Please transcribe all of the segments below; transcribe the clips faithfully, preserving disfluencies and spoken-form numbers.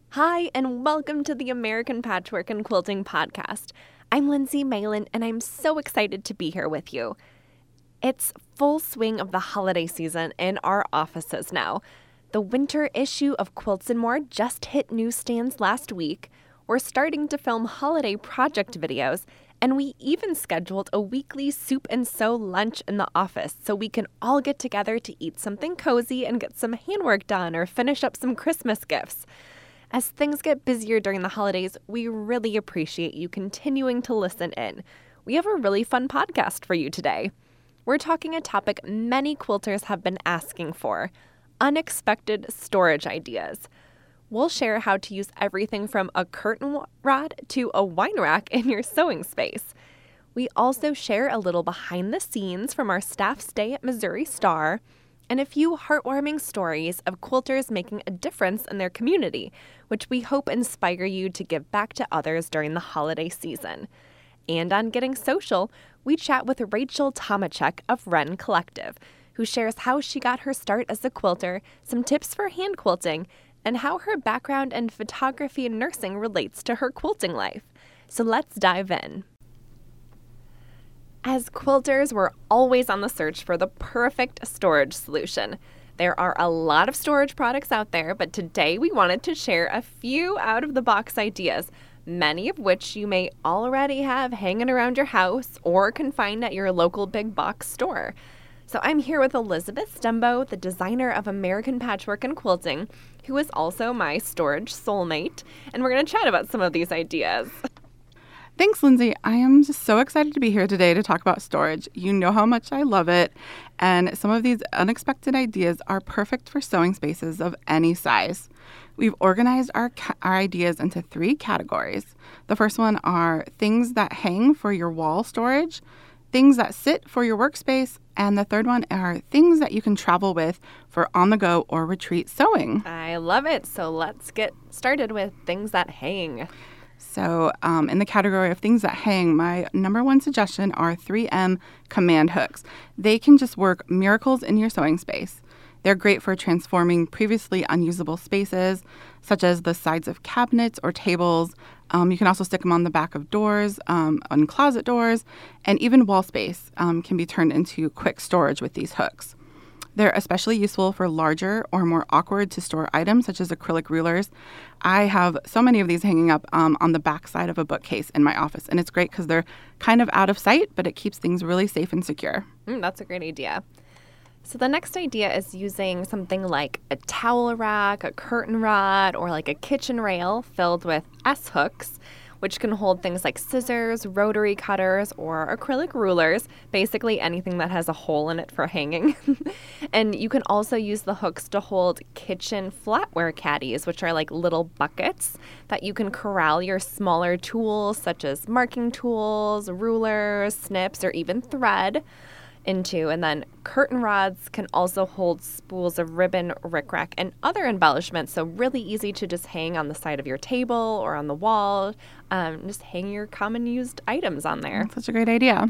Hi, and welcome to the American Patchwork and Quilting Podcast. I'm Lindsay Malin, and I'm so excited to be here with you. It's full swing of the holiday season in our offices now. The winter issue of Quilts and More just hit newsstands last week. We're starting to film holiday project videos, and we even scheduled a weekly soup and sew lunch in the office so we can all get together to eat something cozy and get some handwork done or finish up some Christmas gifts. As things get busier during the holidays, we really appreciate you continuing to listen in. We have a really fun podcast for you today. We're talking a topic many quilters have been asking for: unexpected storage ideas. We'll share how to use everything from a curtain rod to a wine rack in your sewing space. We also share a little behind the scenes from our staff stay at Missouri Star, and a few heartwarming stories of quilters making a difference in their community, which we hope inspire you to give back to others during the holiday season. And on Getting Social, we chat with Rachel Tomachek of Wren Collective, who shares how she got her start as a quilter, some tips for hand quilting, and how her background in photography and nursing relates to her quilting life. So let's dive in. As quilters, we're always on the search for the perfect storage solution. There are a lot of storage products out there, but today we wanted to share a few out-of-the-box ideas, many of which you may already have hanging around your house or can find at your local big box store. So I'm here with Elizabeth Stembo, the designer of American Patchwork and Quilting, who is also my storage soulmate, and we're going to chat about some of these ideas. Thanks, Lindsay. I am just so excited to be here today to talk about storage. You know how much I love it, and some of these unexpected ideas are perfect for sewing spaces of any size. We've organized our, ca- our ideas into three categories. The first one are things that hang for your wall storage, things that sit for your workspace, and the third one are things that you can travel with for on-the-go or retreat sewing. I love it. So let's get started with things that hang. So um, in the category of things that hang, my number one suggestion are three M command hooks. They can just work miracles in your sewing space. They're great for transforming previously unusable spaces, such as the sides of cabinets or tables. Um, you can also stick them on the back of doors, um, on closet doors, and even wall space um, can be turned into quick storage with these hooks. They're especially useful for larger or more awkward to store items, such as acrylic rulers. I have so many of these hanging up um, on the back side of a bookcase in my office, and it's great because they're kind of out of sight, but it keeps things really safe and secure. Mm, that's a great idea. So the next idea is using something like a towel rack, a curtain rod, or like a kitchen rail filled with S-hooks, which can hold things like scissors, rotary cutters, or acrylic rulers, basically anything that has a hole in it for hanging. And you can also use the hooks to hold kitchen flatware caddies, which are like little buckets that you can corral your smaller tools, such as marking tools, rulers, snips, or even thread into. And then curtain rods can also hold spools of ribbon, rickrack, and other embellishments. So really easy to just hang on the side of your table or on the wall. Um, just hang your common used items on there. That's such a great idea.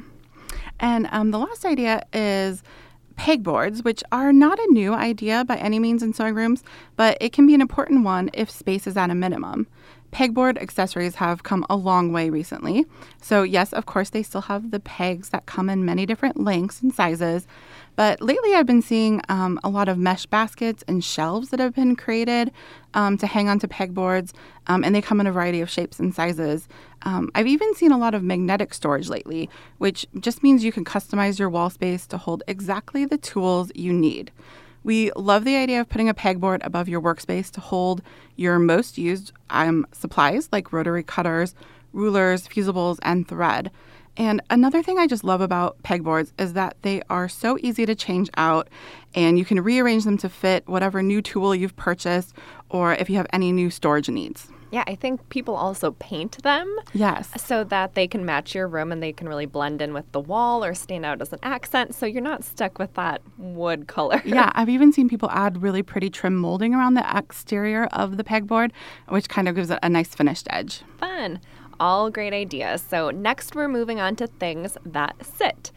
And um, the last idea is pegboards, which are not a new idea by any means in sewing rooms, but it can be an important one if space is at a minimum. Pegboard accessories have come a long way recently. So yes, of course, they still have the pegs that come in many different lengths and sizes. But lately I've been seeing um, a lot of mesh baskets and shelves that have been created um, to hang onto pegboards, um, and they come in a variety of shapes and sizes. Um, I've even seen a lot of magnetic storage lately, which just means you can customize your wall space to hold exactly the tools you need. We love the idea of putting a pegboard above your workspace to hold your most used um, supplies like rotary cutters, rulers, fusibles, and thread. And another thing I just love about pegboards is that they are so easy to change out, and you can rearrange them to fit whatever new tool you've purchased or if you have any new storage needs. Yeah, I think people also paint them. Yes. So that they can match your room and they can really blend in with the wall or stand out as an accent. So you're not stuck with that wood color. Yeah, I've even seen people add really pretty trim molding around the exterior of the pegboard, which kind of gives it a nice finished edge. Fun. All great ideas. So next we're moving on to things that sit.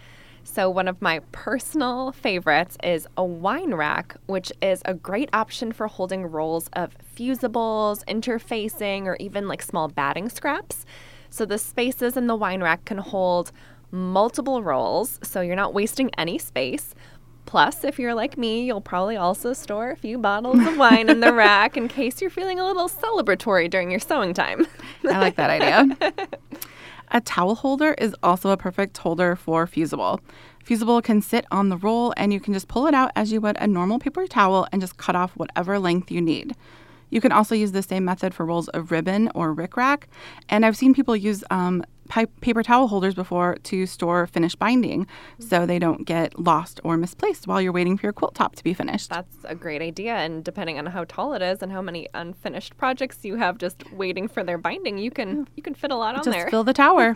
So one of my personal favorites is a wine rack, which is a great option for holding rolls of fusibles, interfacing, or even like small batting scraps. So the spaces in the wine rack can hold multiple rolls, so you're not wasting any space. Plus, if you're like me, you'll probably also store a few bottles of wine in the rack in case you're feeling a little celebratory during your sewing time. I like that idea. A towel holder is also a perfect holder for fusible. Fusible can sit on the roll, and you can just pull it out as you would a normal paper towel and just cut off whatever length you need. You can also use the same method for rolls of ribbon or rickrack, and I've seen people use um, pi- paper towel holders before to store finished binding so they don't get lost or misplaced while you're waiting for your quilt top to be finished. That's a great idea, and depending on how tall it is and how many unfinished projects you have just waiting for their binding, you can you can fit a lot on just there. Just fill the tower.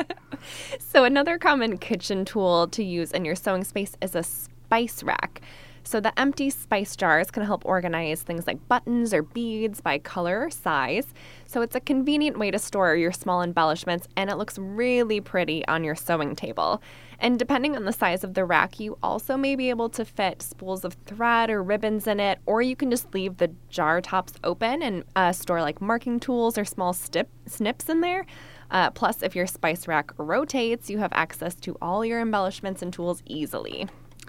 So another common kitchen tool to use in your sewing space is a spice rack. So the empty spice jars can help organize things like buttons or beads by color or size. So it's a convenient way to store your small embellishments, and it looks really pretty on your sewing table. And depending on the size of the rack, you also may be able to fit spools of thread or ribbons in it, or you can just leave the jar tops open and uh, store like marking tools or small stip- snips in there. Uh, plus, if your spice rack rotates, you have access to all your embellishments and tools easily.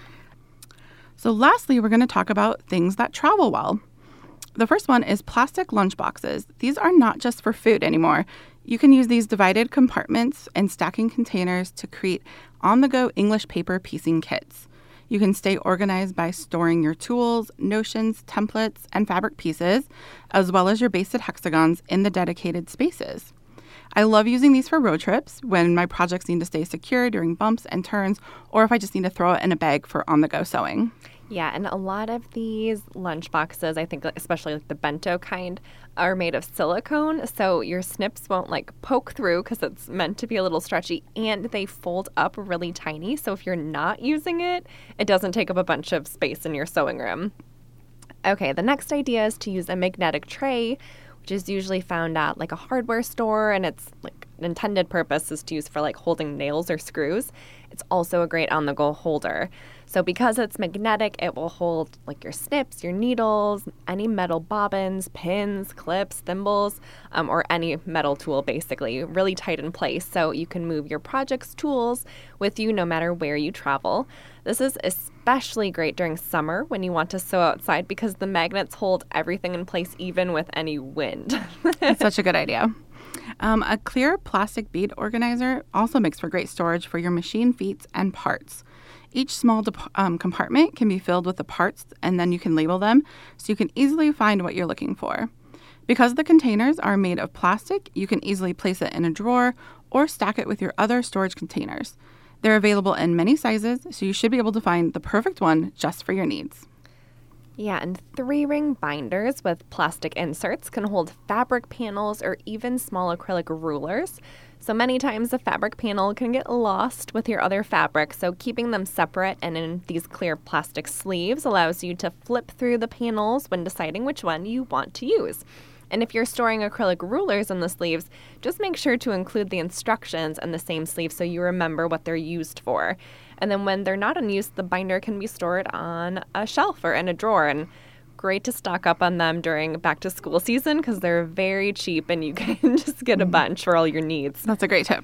So lastly, we're going to talk about things that travel well. The first one is plastic lunchboxes. These are not just for food anymore. You can use these divided compartments and stacking containers to create on-the-go English paper piecing kits. You can stay organized by storing your tools, notions, templates, and fabric pieces, as well as your basted hexagons in the dedicated spaces. I love using these for road trips when my projects need to stay secure during bumps and turns, or if I just need to throw it in a bag for on-the-go sewing. Yeah, and a lot of these lunch boxes, I think especially like the bento kind, are made of silicone, so your snips won't like poke through because it's meant to be a little stretchy, and they fold up really tiny, so if you're not using it, it doesn't take up a bunch of space in your sewing room. Okay, the next idea is to use a magnetic tray, which is usually found at like a hardware store, and its like intended purpose is to use for like holding nails or screws. It's also a great on-the-go holder. So because it's magnetic, it will hold like your snips, your needles, any metal bobbins, pins, clips, thimbles, um, or any metal tool basically, really tight in place so you can move your project's tools with you no matter where you travel. This is especially great during summer when you want to sew outside because the magnets hold everything in place even with any wind. That's such a good idea. Um, a clear plastic bead organizer also makes for great storage for your machine feet and parts. Each small de- um, compartment can be filled with the parts, and then you can label them so you can easily find what you're looking for. Because the containers are made of plastic, you can easily place it in a drawer or stack it with your other storage containers. They're available in many sizes, so you should be able to find the perfect one just for your needs. Yeah, and three-ring binders with plastic inserts can hold fabric panels or even small acrylic rulers. So many times the fabric panel can get lost with your other fabric, so keeping them separate and in these clear plastic sleeves allows you to flip through the panels when deciding which one you want to use. And if you're storing acrylic rulers in the sleeves, just make sure to include the instructions in the same sleeve so you remember what they're used for. And then when they're not in use, the binder can be stored on a shelf or in a drawer. And great to stock up on them during back to school season because they're very cheap and you can just get a bunch for all your needs. That's a great tip.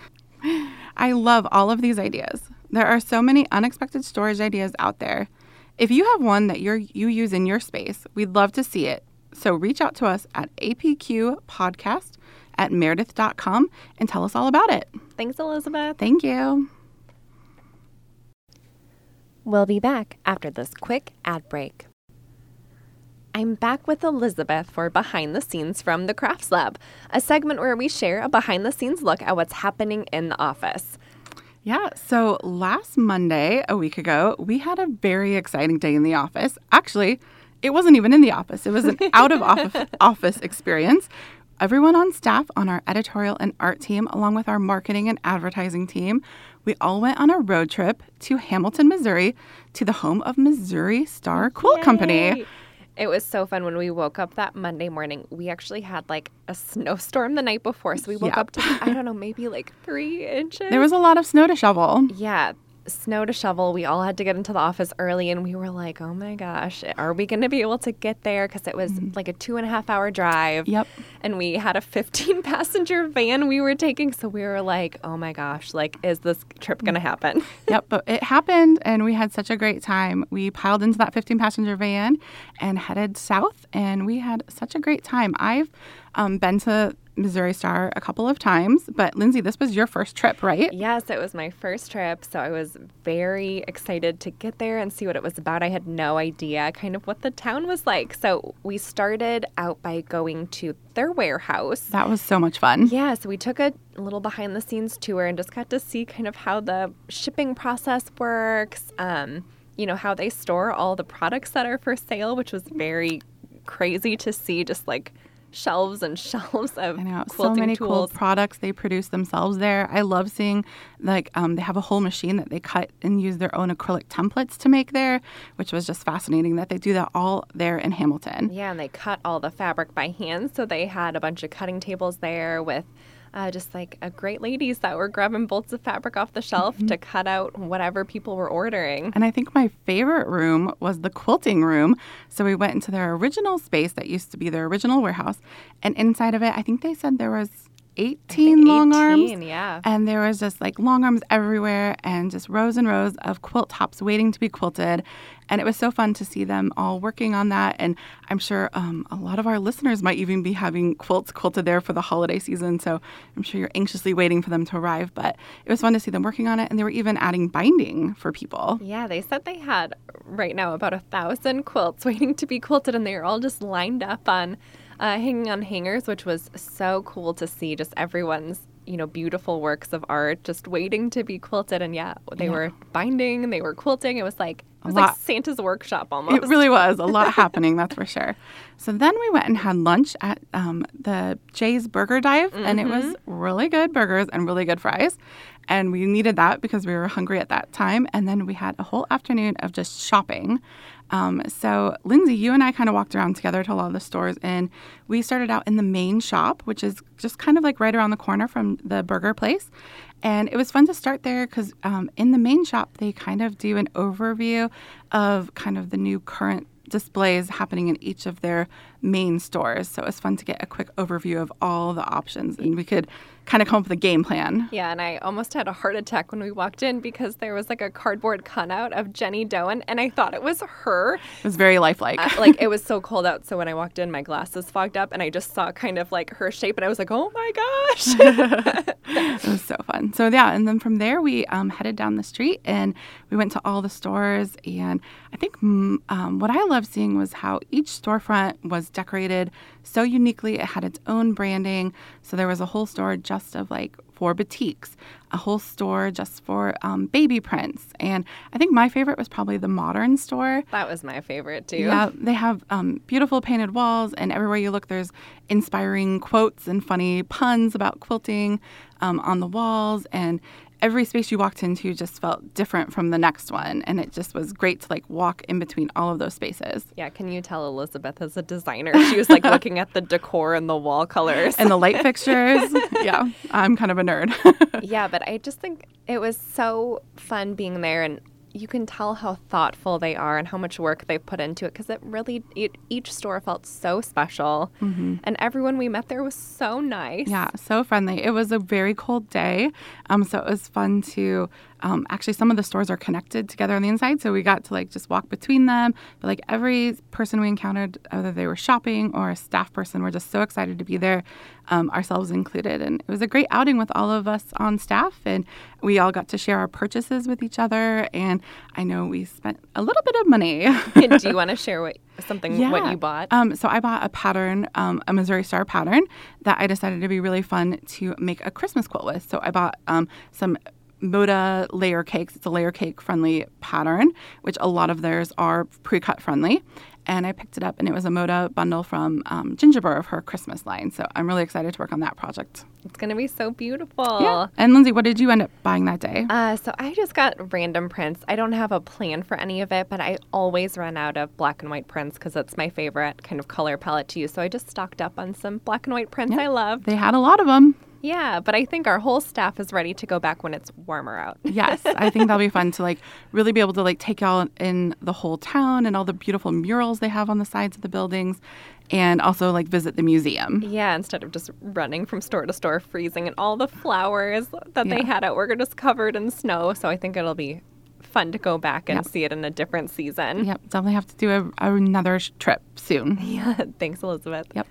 I love all of these ideas. There are so many unexpected storage ideas out there. If you have one that you're, you use in your space, we'd love to see it. So reach out to us at A P Q podcast at meredith dot com and tell us all about it. Thanks, Elizabeth. Thank you. We'll be back after this quick ad break. I'm back with Elizabeth for Behind the Scenes from the Crafts Lab, a segment where we share a behind-the-scenes look at what's happening in the office. Yeah, so last Monday, a week ago, we had a very exciting day in the office. Actually, it wasn't even in the office. It was an out-of-office experience. Everyone on staff on our editorial and art team, along with our marketing and advertising team, we all went on a road trip to Hamilton, Missouri, to the home of Missouri Star Quilt Yay! Company. It was so fun when we woke up that Monday morning. We actually had like a snowstorm the night before. So we woke Yep. up to, I don't know, maybe like three inches. There was a lot of snow to shovel. Yeah. snow to shovel. We all had to get into the office early, and we were like, oh my gosh, are we going to be able to get there? Because it was mm-hmm. like a two and a half hour drive. Yep. And we had a fifteen passenger van we were taking. So we were like, oh my gosh, like, is this trip going to happen? Yep. But it happened, and we had such a great time. We piled into that fifteen passenger van and headed south, and we had such a great time. I've um, been to Missouri Star a couple of times, but Lindsay, this was your first trip, right? Yes, it was my first trip, so I was very excited to get there and see what it was about. I had no idea kind of what the town was like. So we started out by going to their warehouse. That was so much fun. Yeah, so we took a little behind the scenes tour and just got to see kind of how the shipping process works, um, you know, how they store all the products that are for sale, which was very crazy to see, just like shelves and shelves of I know, quilting so many tools. cool products they produce themselves there. I love seeing, like, um, they have a whole machine that they cut and use their own acrylic templates to make there, which was just fascinating that they do that all there in Hamilton. Yeah, and they cut all the fabric by hand, so they had a bunch of cutting tables there with Uh, just like a great ladies that were grabbing bolts of fabric off the shelf mm-hmm. to cut out whatever people were ordering. And I think my favorite room was the quilting room. So we went into their original space that used to be their original warehouse. And inside of it, I think they said there was eighteen long arms. Yeah. And there was just like long arms everywhere and just rows and rows of quilt tops waiting to be quilted. And it was so fun to see them all working on that. And I'm sure um, a lot of our listeners might even be having quilts quilted there for the holiday season. So I'm sure you're anxiously waiting for them to arrive. But it was fun to see them working on it. And they were even adding binding for people. Yeah, they said they had right now about a thousand quilts waiting to be quilted. And they were all just lined up on uh, hanging on hangers, which was so cool to see. Just everyone's, you know, beautiful works of art just waiting to be quilted. And yeah, they yeah. were binding, they were quilting. It was like It was like Santa's workshop almost. It really was. A lot happening, that's for sure. So then we went and had lunch at um, the Jay's Burger Dive, mm-hmm. and it was really good burgers and really good fries. And we needed that because we were hungry at that time. And then we had a whole afternoon of just shopping. Um, so, Lindsay, you and I kind of walked around together to a lot of the stores, and we started out in the main shop, which is just kind of like right around the corner from the burger place. And it was fun to start there because um, in the main shop, they kind of do an overview of kind of the new current displays happening in each of their main stores. So it was fun to get a quick overview of all the options, and we could kind of come up with a game plan. Yeah, and I almost had a heart attack when we walked in because there was like a cardboard cutout of Jenny Doan, and I thought it was her. It was very lifelike. Uh, like, it was so cold out, so when I walked in, my glasses fogged up, and I just saw kind of like her shape, and I was like, oh my gosh. It was so fun. So yeah, and then from there, we um, headed down the street, and we went to all the stores, and I think um, what I loved seeing was how each storefront was decorated so uniquely. It had its own branding. So there was a whole store just of like for batiks, a whole store just for um, baby prints. And I think my favorite was probably the modern store. That was my favorite too. Yeah, they have um, beautiful painted walls, and everywhere you look, there's inspiring quotes and funny puns about quilting um, on the walls. And every space you walked into just felt different from the next one. And it just was great to like walk in between all of those spaces. Yeah, can you tell Elizabeth is a designer? She was like looking at the decor and the wall colors. And the light fixtures. Yeah, I'm kind of a nerd. Yeah, but I just think it was so fun being there, and you can tell how thoughtful they are and how much work they've put into it, because it really, it, each store felt so special. Mm-hmm. And everyone we met there was so nice. Yeah, so friendly. It was a very cold day, um, so it was fun to, um, actually some of the stores are connected together on the inside, so we got to like just walk between them. But like every person we encountered, whether they were shopping or a staff person, were just so excited to be there, um, ourselves included. And it was a great outing with all of us on staff, and we all got to share our purchases with each other. And I know we spent a little bit of money. Do you want to share what something yeah. what you bought? Um, so I bought a pattern, um, a Missouri Star pattern that I decided to be really fun to make a Christmas quilt with. So I bought um, some Moda layer cakes. It's a layer cake friendly pattern, which a lot of theirs are pre-cut friendly. And I picked it up, and it was a Moda bundle from um, Gingerbread of her Christmas line. So I'm really excited to work on that project. It's going to be so beautiful. Yeah. And Lindsay, what did you end up buying that day? Uh, so I just got random prints. I don't have a plan for any of it, but I always run out of black and white prints because it's my favorite kind of color palette to use. So I just stocked up on some black and white prints yep. I love. They had a lot of them. Yeah, but I think our whole staff is ready to go back when it's warmer out. Yes, I think that'll be fun to like really be able to like take out in the whole town and all the beautiful murals they have on the sides of the buildings, and also like visit the museum. Yeah, instead of just running from store to store, freezing, and all the flowers that Yeah. they had out were just covered in snow. So I think it'll be fun to go back and Yep. see it in a different season. Yep, definitely have to do a, another sh- trip soon. Yeah, thanks, Elizabeth. Yep.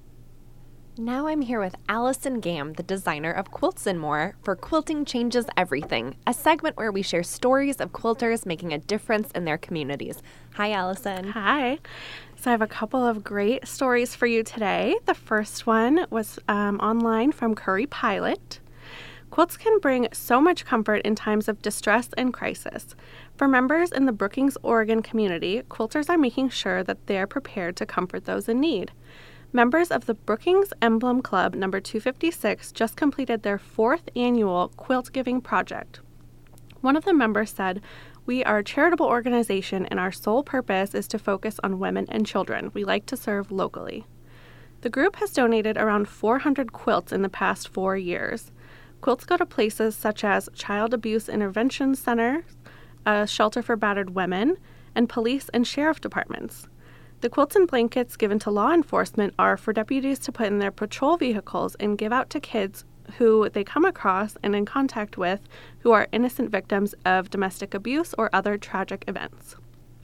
Now I'm here with Allison Gam, the designer of Quilts and More, for Quilting Changes Everything, a segment where we share stories of quilters making a difference in their communities. Hi, Allison. Hi. So I have a couple of great stories for you today. The first one was um, online from Curry Pilot. Quilts can bring so much comfort in times of distress and crisis. For members in the Brookings, Oregon community, quilters are making sure that they're prepared to comfort those in need. Members of the Brookings Emblem Club number two fifty-six just completed their fourth annual quilt giving project. One of the members said, "We are a charitable organization and our sole purpose is to focus on women and children. We like to serve locally." The group has donated around four hundred quilts in the past four years. Quilts go to places such as Child Abuse Intervention Centers, a shelter for battered women, and police and sheriff departments. The quilts and blankets given to law enforcement are for deputies to put in their patrol vehicles and give out to kids who they come across and in contact with who are innocent victims of domestic abuse or other tragic events.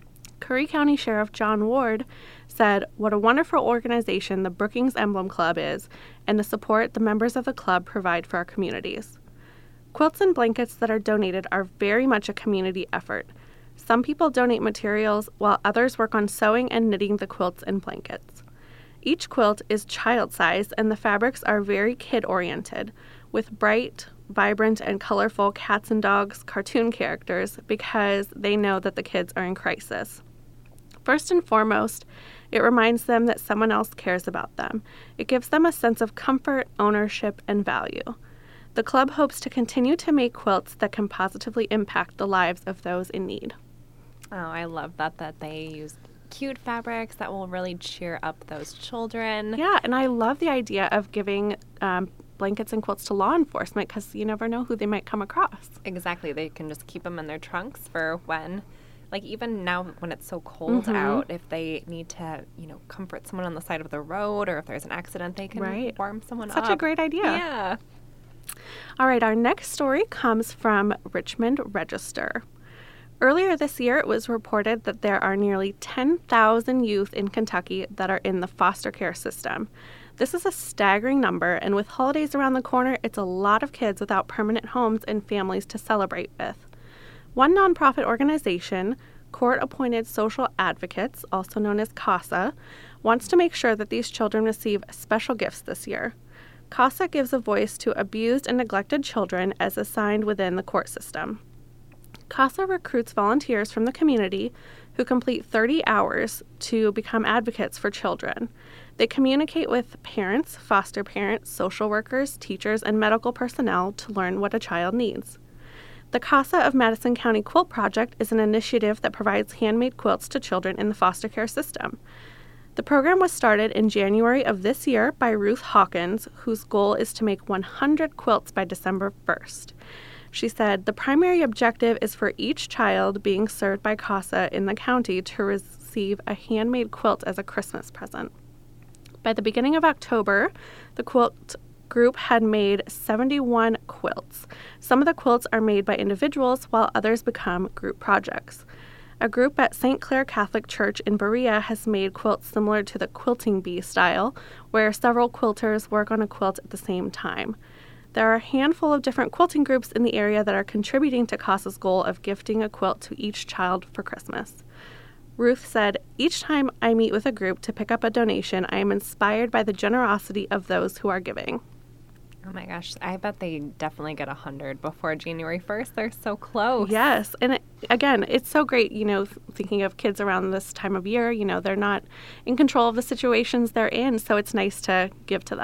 Curry County Sheriff John Ward said, "What a wonderful organization the Brookings Emblem Club is, and the support the members of the club provide for our communities." Quilts and blankets that are donated are very much a community effort. Some people donate materials while others work on sewing and knitting the quilts and blankets. Each quilt is child-sized and the fabrics are very kid-oriented, with bright, vibrant, and colorful cats and dogs cartoon characters because they know that the kids are in crisis. First and foremost, it reminds them that someone else cares about them. It gives them a sense of comfort, ownership, and value. The club hopes to continue to make quilts that can positively impact the lives of those in need. Oh, I love that, that they use cute fabrics that will really cheer up those children. Yeah, and I love the idea of giving um, blankets and quilts to law enforcement because you never know who they might come across. Exactly. They can just keep them in their trunks for when, like even now when it's so cold Mhm. out, if they need to, you know, comfort someone on the side of the road or if there's an accident, they can Right. warm someone Such up. a great idea. Yeah. All right, our next story comes from Richmond Register. Earlier this year, it was reported that there are nearly ten thousand youth in Kentucky that are in the foster care system. This is a staggering number, and with holidays around the corner, it's a lot of kids without permanent homes and families to celebrate with. One nonprofit organization, Court-Appointed Social Advocates, also known as CASA, wants to make sure that these children receive special gifts this year. CASA gives a voice to abused and neglected children as assigned within the court system. CASA recruits volunteers from the community who complete thirty hours to become advocates for children. They communicate with parents, foster parents, social workers, teachers, and medical personnel to learn what a child needs. The CASA of Madison County Quilt Project is an initiative that provides handmade quilts to children in the foster care system. The program was started in January of this year by Ruth Hawkins, whose goal is to make one hundred quilts by December first. She said, "The primary objective is for each child being served by CASA in the county to receive a handmade quilt as a Christmas present." By the beginning of October, the quilt group had made seventy-one quilts. Some of the quilts are made by individuals while others become group projects. A group at Saint Clair Catholic Church in Berea has made quilts similar to the quilting bee style, where several quilters work on a quilt at the same time. There are a handful of different quilting groups in the area that are contributing to CASA's goal of gifting a quilt to each child for Christmas. Ruth said, "Each time I meet with a group to pick up a donation, I am inspired by the generosity of those who are giving." Oh my gosh, I bet they definitely get one hundred before January first. They're so close. Yes, and it, again, it's so great, you know, thinking of kids around this time of year, you know, they're not in control of the situations they're in, so it's nice to give to them.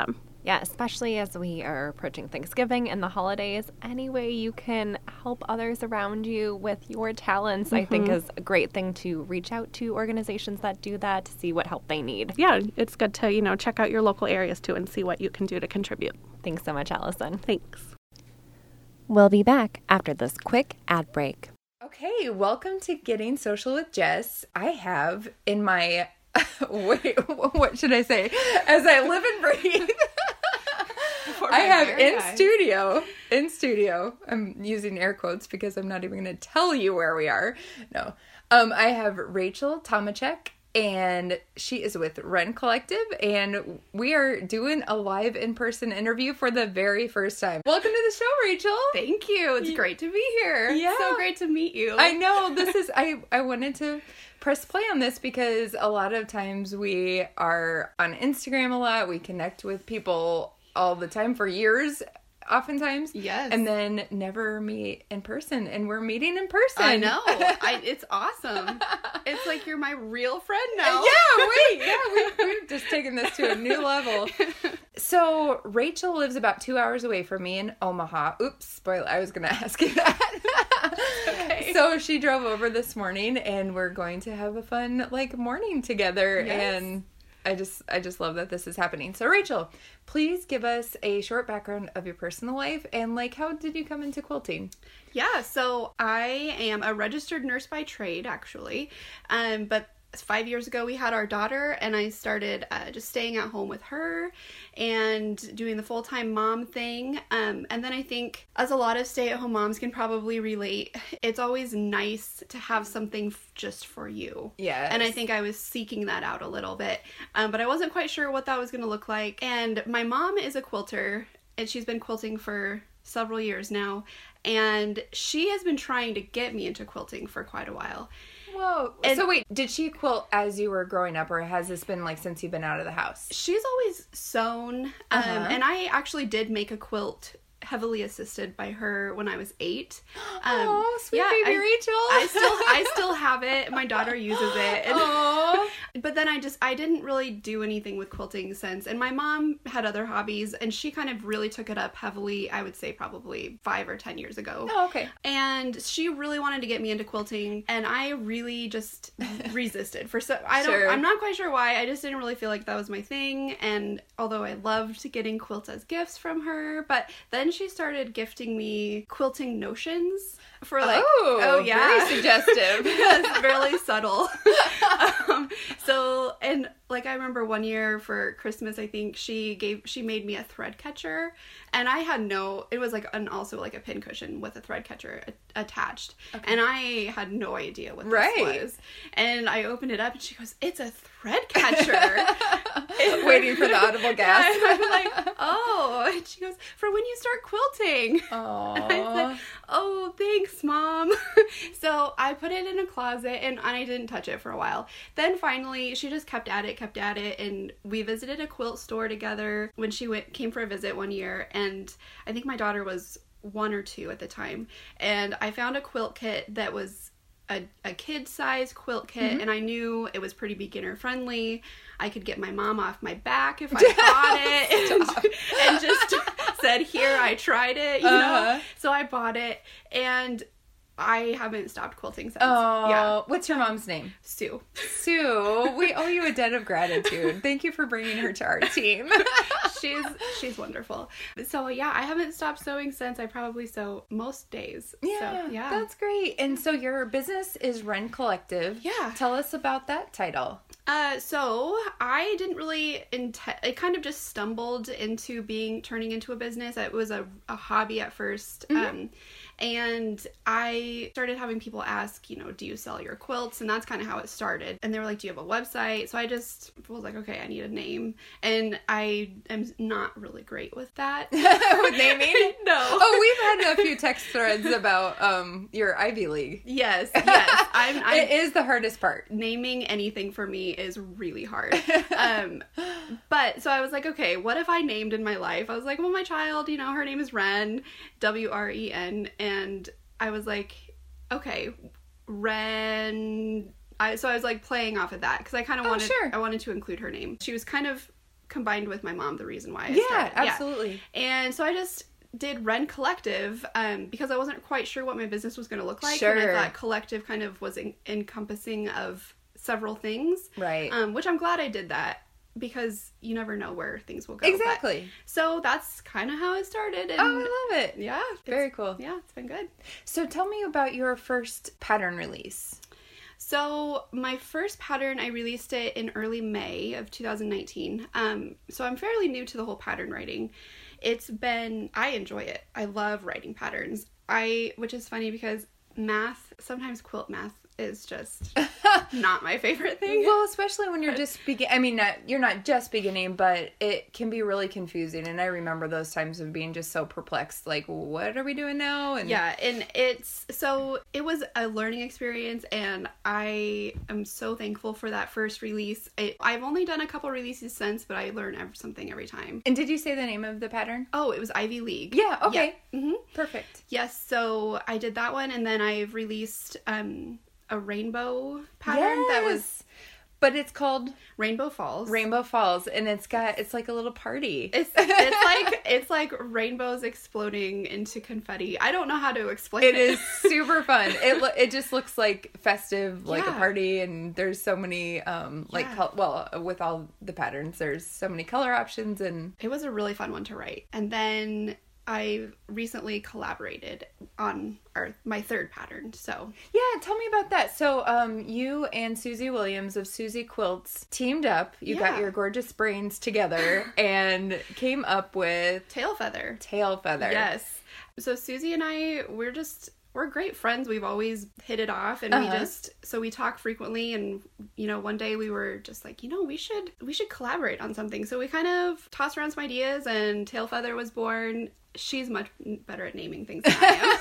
Yeah, especially as we are approaching Thanksgiving and the holidays, any way you can help others around you with your talents, mm-hmm. I think is a great thing to reach out to organizations that do that to see what help they need. Yeah, it's good to, you know, check out your local areas too and see what you can do to contribute. Thanks so much, Allison. Thanks. We'll be back after this quick ad break. Okay, welcome to Getting Social with Jess. I have in my, wait, what should I say? As I live and breathe. I have in guy. studio, in studio, I'm using air quotes because I'm not even going to tell you where we are. No. Um, I have Rachel Tomachek, and she is with Wren Collective, and we are doing a live in-person interview for the very first time. Welcome to the show, Rachel. Thank you. It's great to be here. Yeah. So great to meet you. I know. This is, I, I wanted to press play on this because a lot of times we are on Instagram a lot. We connect with people all the time for years, oftentimes. Yes. And then never meet in person. And we're meeting in person. I know. I, it's awesome. It's like you're my real friend now. Yeah, wait. Yeah, we, we've just taken this to a new level. So Rachel lives about two hours away from me in Omaha. Oops, spoiler. I was going to ask you that. Okay. So she drove over this morning, and we're going to have a fun, like, morning together. Yes. And I just I just love that this is happening. So Rachel, please give us a short background of your personal life and like how did you come into quilting? Yeah, so I am a registered nurse by trade, actually. Um, but five years ago we had our daughter, and I started uh, just staying at home with her and doing the full-time mom thing. Um, and then I think, as a lot of stay-at-home moms can probably relate, it's always nice to have something f- just for you. Yeah. And I think I was seeking that out a little bit, um, but I wasn't quite sure what that was going to look like. And my mom is a quilter, and she's been quilting for several years now, and she has been trying to get me into quilting for quite a while. Whoa. And so wait, did she quilt as you were growing up, or has this been like since you've been out of the house? She's always sewn, um, Uh-huh. and I actually did make a quilt heavily assisted by her when I was eight. Um, Oh, sweet yeah, baby I, Rachel. I still I still have it. My daughter uses it. And, Aww. but then I just I didn't really do anything with quilting since. And my mom had other hobbies, and she kind of really took it up heavily, I would say probably five or ten years ago. Oh, okay. And she really wanted to get me into quilting, and I really just resisted. For so I don't Sure. I'm not quite sure why. I just didn't really feel like that was my thing. And although I loved getting quilts as gifts from her, but then she started gifting me quilting notions for like oh, oh yeah, very suggestive. Yes, really subtle. um, so and like I remember one year for Christmas, I think she gave she made me a thread catcher, and I had no it was like an also like a pin cushion with a thread catcher a- attached, okay. And I had no idea what this right. was, and I opened it up and she goes, "It's a thread catcher." Waiting for the audible gasp. And I'm like, "Oh," and she goes, "For when you start quilting." Aww. And I said, "Oh, thanks, Mom." So I put it in a closet, and I didn't touch it for a while. Then finally, she just kept at it, kept at it, and we visited a quilt store together when she went came for a visit one year, and I think my daughter was one or two at the time, and I found a quilt kit that was a, a kid-size quilt kit, mm-hmm. and I knew it was pretty beginner-friendly. I could get my mom off my back if I bought it, and, and just said, "Here, I tried it," you uh-huh. know? So I bought it, and I haven't stopped quilting since. Oh, yeah. What's your mom's name? Sue. Sue, we owe you a debt of gratitude. Thank you for bringing her to our team. she's she's wonderful. So yeah, I haven't stopped sewing since. I probably sew most days. Yeah, so, yeah, that's great. And so your business is Wren Collective. Yeah. Tell us about that title. Uh, so I didn't really intend. It kind of just stumbled into being turning into a business. It was a, a hobby at first. Mm-hmm. Um, and I started having people ask, you know, do you sell your quilts? And that's kind of how it started. And they were like, do you have a website? So I just was like, okay, I need a name. And I am not really great with that. With naming? No. Oh, we've had a few text threads about um your Ivy League. Yes, yes. I'm, I'm, it is the hardest part. Naming anything for me is really hard. Um, but so I was like, okay, what if I named in my life? I was like, well, my child, you know, her name is Wren, W R E N. And I was like, okay, Wren. I, so I was like playing off of that because I kind of oh, wanted, sure. I wanted to include her name. She was kind of combined with my mom the reason why I yeah, started. absolutely. Yeah. And so I just did Wren Collective um, because I wasn't quite sure what my business was going to look like. Sure. And I thought collective kind of was en- encompassing of several things. Right. Um, which I'm glad I did that because you never know where things will go. Exactly. But, so that's kind of how it started. And Oh, I love it. yeah. Very cool. Yeah, it's been good. So tell me about your first pattern release. So my first pattern, I released it in early May of two thousand nineteen. Um, so I'm fairly new to the whole pattern writing. It's been, I enjoy it. I love writing patterns. I, which is funny because math, sometimes quilt math is just not my favorite thing. Well, especially when you're just begin. I mean, not, you're not just beginning, but it can be really confusing. And I remember those times of being just so perplexed. Like, what are we doing now? And yeah, and it's so it was a learning experience, and I am so thankful for that first release. I, I've only done a couple releases since, but I learn ever, something every time. And did you say the name of the pattern? Oh, it was Ivy League. Yeah. Okay. Yeah. Mm-hmm. Perfect. Yes. So I did that one, and then I've released um. a rainbow pattern yes. that was but it's called Rainbow Falls. Rainbow Falls, and it's got it's like a little party. It's it's like it's like rainbows exploding into confetti. I don't know how to explain it. It is super fun. It lo- it just looks like festive, like Yeah. a party, and there's so many um like Yeah. col- well with all the patterns, there's so many color options, and It was a really fun one to write. And then I recently collaborated on our my third pattern. So yeah, tell me about that. So, um, you and Susie Williams of Susie Quilts teamed up. You got Yeah. your gorgeous brains together and came up with tail feather. tail feather. Yes. So Susie and I, we're just we're great friends. We've always hit it off, and Uh-huh. we just so we talk frequently. And you know, one day we were just like, you know, we should we should collaborate on something. So we kind of tossed around some ideas, and tail feather was born. She's much better at naming things than I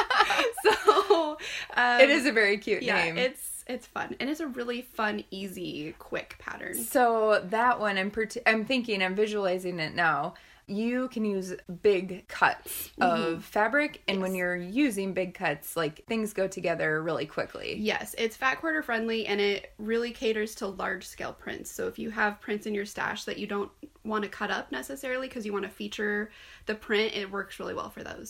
am. so um, It is a very cute yeah, name. it's it's fun, and it's a really fun, easy, quick pattern. So that one, I'm per- I'm thinking, I'm visualizing it now. You can use big cuts of fabric, and when Yes. you're using big cuts, like things go together really quickly. Yes, it's fat quarter friendly, and it really caters to large scale prints. So if you have prints in your stash that you don't want to cut up necessarily because you want to feature the print, it works really well for those.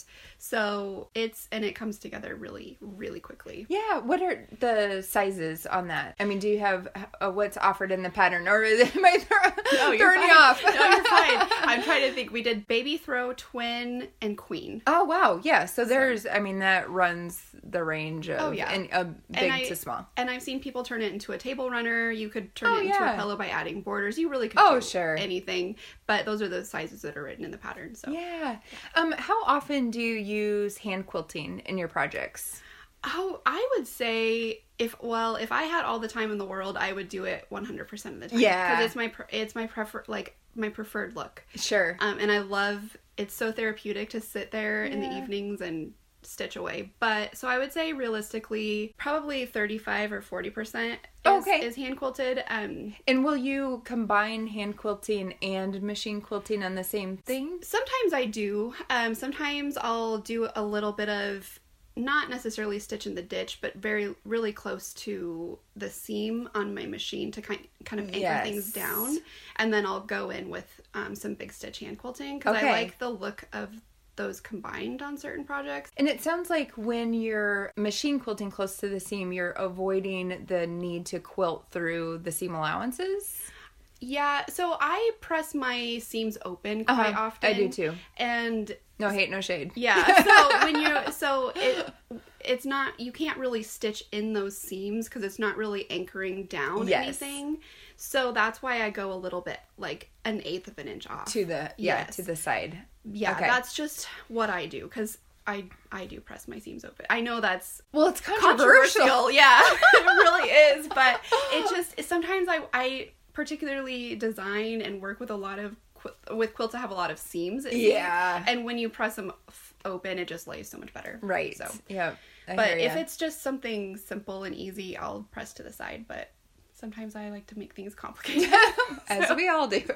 So it's, and it comes together really, really quickly. Yeah, what are the sizes on that? I mean, do you have uh, what's offered in the pattern, or is it, am I throw, No, you're throwing fine. you off? No, you're fine. I'm trying to think. We did baby throw, twin, and queen. Oh wow, yeah. So there's, I mean, that runs the range of Oh, yeah. and uh, big And I- to small. And I've seen people turn it into a table runner. You could turn Oh, it into yeah. a pillow by adding borders. You really could Oh, do sure. anything. But those are the sizes that are written in the pattern. So Yeah. Um, how often do you use hand quilting in your projects? Oh, I would say if well, if I had all the time in the world, I would do it one hundred percent of the time. Yeah. because it's my pre- it's my prefer like my preferred look. Sure. Um, and I love it's so therapeutic to sit there in the Yeah. evenings and stitch away. But so I would say realistically, probably thirty-five or forty percent is, Okay. is hand quilted. Um, And will you combine hand quilting and machine quilting on the same thing? sometimes I do. Um, sometimes I'll do a little bit of not necessarily stitch in the ditch, but very really close to the seam on my machine to kind kind of anchor Yes. things down, and then I'll go in with um, some big stitch hand quilting because Okay. I like the look of those combined on certain projects. And it sounds like when you're machine quilting close to the seam, you're avoiding the need to quilt through the seam allowances. Yeah, so I press my seams open quite Uh-huh. often. I do too. And No hate, no shade. yeah, so when you're so it it's not you can't really stitch in those seams because it's not really anchoring down Yes. anything. So that's why I go a little bit like an eighth of an inch off. To the yeah, Yes. to the side. Yeah, Okay. that's just what I do because I I do press my seams open. I know that's Well, it's controversial. controversial. Yeah, it really is. But it just sometimes I I particularly design and work with a lot of qu- with quilts that have a lot of seams. it seems. Yeah. And when you press them f- open, it just lays so much better. Right. So, Yeah. I but hear if ya. it's just something simple and easy, I'll press to the side. But sometimes I like to make things complicated. as we all do.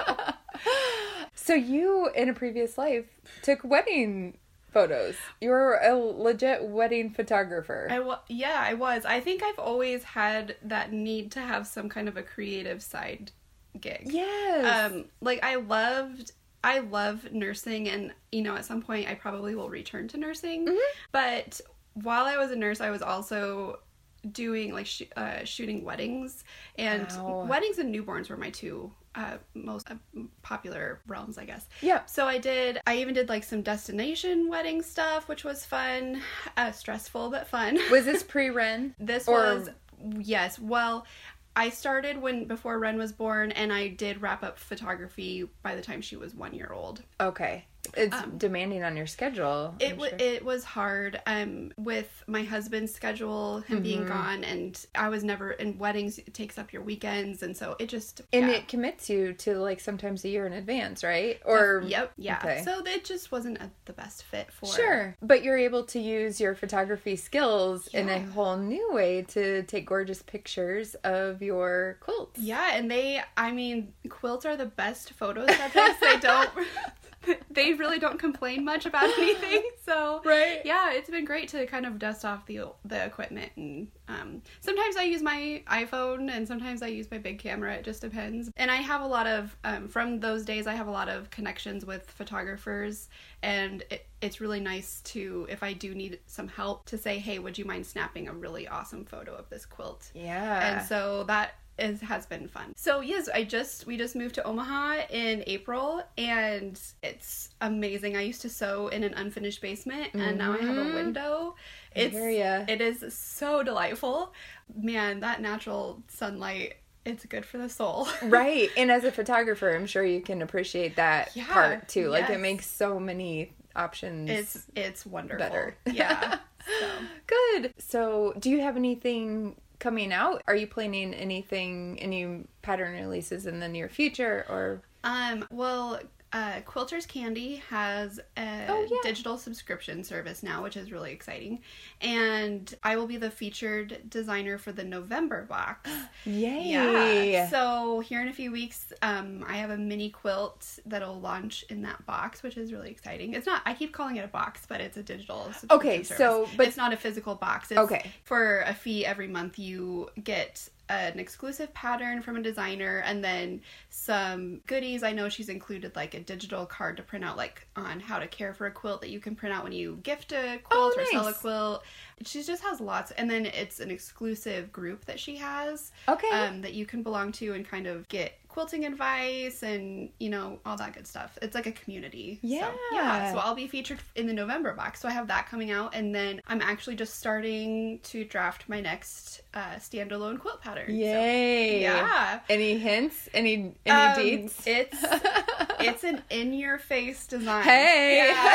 So you, in a previous life, took wedding photos. You were a legit wedding photographer. I wa- yeah, I was. I think I've always had that need to have some kind of a creative side gig. Yes. Um, like I loved, I love nursing, and you know, at some point I probably will return to nursing. Mm-hmm. But while I was a nurse, I was also doing like sh- uh, shooting weddings, and Wow. weddings and newborns were my two uh, most uh, popular realms, I guess. Yep. So I did, I even did like some destination wedding stuff, which was fun, uh, stressful, but fun. Was this pre-Ren? This Or- was, yes, well, I started when, before Ren was born, and I did wrap up photography by the time she was one year old. Okay. It's Um, demanding on your schedule. It I'm w- sure. it was hard um with my husband's schedule, him being gone, and I was never in weddings. It takes up your weekends, and so it just And yeah. it commits you to like sometimes a year in advance, right? Or Yep, yeah. Okay. So it just wasn't a, the best fit for Sure, but you're able to use your photography skills in a Yeah. whole new way to take gorgeous pictures of your quilts. Yeah, and they, I mean, quilts are the best photo subjects. They don't, they really don't complain much about anything. So, Right. yeah, it's been great to kind of dust off the the equipment. And um, sometimes I use my iPhone, and sometimes I use my big camera. It just depends. And I have a lot of, um, from those days, I have a lot of connections with photographers. And it, it's really nice to, if I do need some help, to say, hey, would you mind snapping a really awesome photo of this quilt? Yeah. And so that is, has been fun. So yes, I just we just moved to Omaha in April, and it's amazing. I used to sew in an unfinished basement, and now I have a window. It's hear ya. it is so delightful. Man, that natural sunlight, it's good for the soul. Right. And as a photographer, I'm sure you can appreciate that Yeah, part too. Like it yes. makes so many options. It's it's wonderful. Better. Yeah. So. Good. So, do you have anything coming out? Are you planning anything, any pattern releases in the near future, or? Um, well, uh, Quilters Candy has a Oh, yeah. digital subscription service now, which is really exciting. And I will be the featured designer for the November box. Yay! Yeah. So here in a few weeks, um, I have a mini quilt that'll launch in that box, which is really exciting. It's not, I keep calling it a box, but it's a digital subscription Okay, service. so, but- it's not a physical box. It's Okay. For a fee every month, you get an exclusive pattern from a designer, and then some goodies. I know she's included like a digital card to print out, like on how to care for a quilt, that you can print out when you gift a quilt Oh, or sell a nice. quilt. She just has lots, and then it's an exclusive group that she has Okay. um, that you can belong to and kind of get quilting advice and, you know, all that good stuff. It's like a community. Yeah. So, yeah. So I'll be featured in the November box. So I have that coming out, and then I'm actually just starting to draft my next uh, standalone quilt pattern. So, Yay! yeah. Any hints? Any any Um, deets? It's it's an in-your-face design. Hey! Yeah.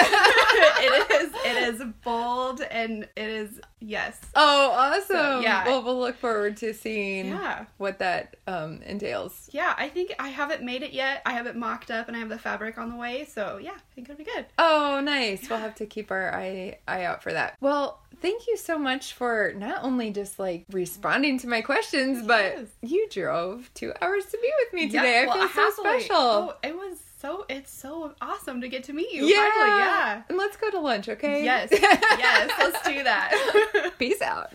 it is. It is bold, and it is, yes. Oh, awesome! So, yeah. Well, we'll look forward to seeing Yeah. what that um, entails. Yeah, I think I haven't made it yet. I have it mocked up, and I have the fabric on the way. So yeah, I think it'll be good. Oh, nice. We'll have to keep our eye eye out for that. Well, thank you so much for not only just like responding to my questions, but Yes. you drove two hours to be with me Yeah, today. well, I feel so happily. special. Oh, it was so. It's so awesome to get to meet you. yeah. Finally, yeah. And let's go to lunch, okay? Yes. Yes. Let's do that. Peace out.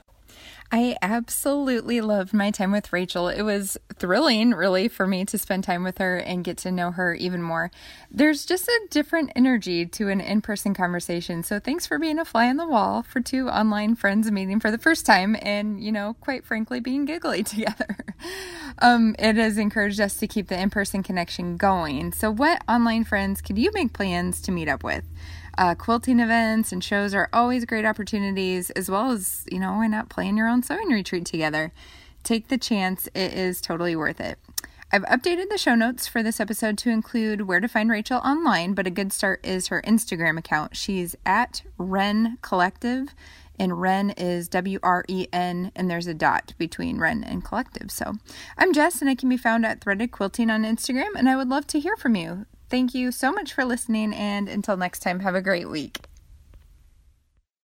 I absolutely loved my time with Rachel. It was thrilling, really, for me to spend time with her and get to know her even more. There's just a different energy to an in-person conversation. So thanks for being a fly on the wall for two online friends meeting for the first time and, you know, quite frankly, being giggly together. Um, it has encouraged us to keep the in-person connection going. So what online friends could you make plans to meet up with? Uh, quilting events and shows are always great opportunities, as well as, you know, why not plan your own sewing retreat together? Take the chance. It is totally worth it. I've updated the show notes for this episode to include where to find Rachel online, but a good start is her Instagram account. She's at Wren Collective, and Wren is W R E N, and there's a dot between Wren and Collective. So I'm Jess, and I can be found at Threaded Quilting on Instagram, and I would love to hear from you. Thank you so much for listening, and until next time, have a great week.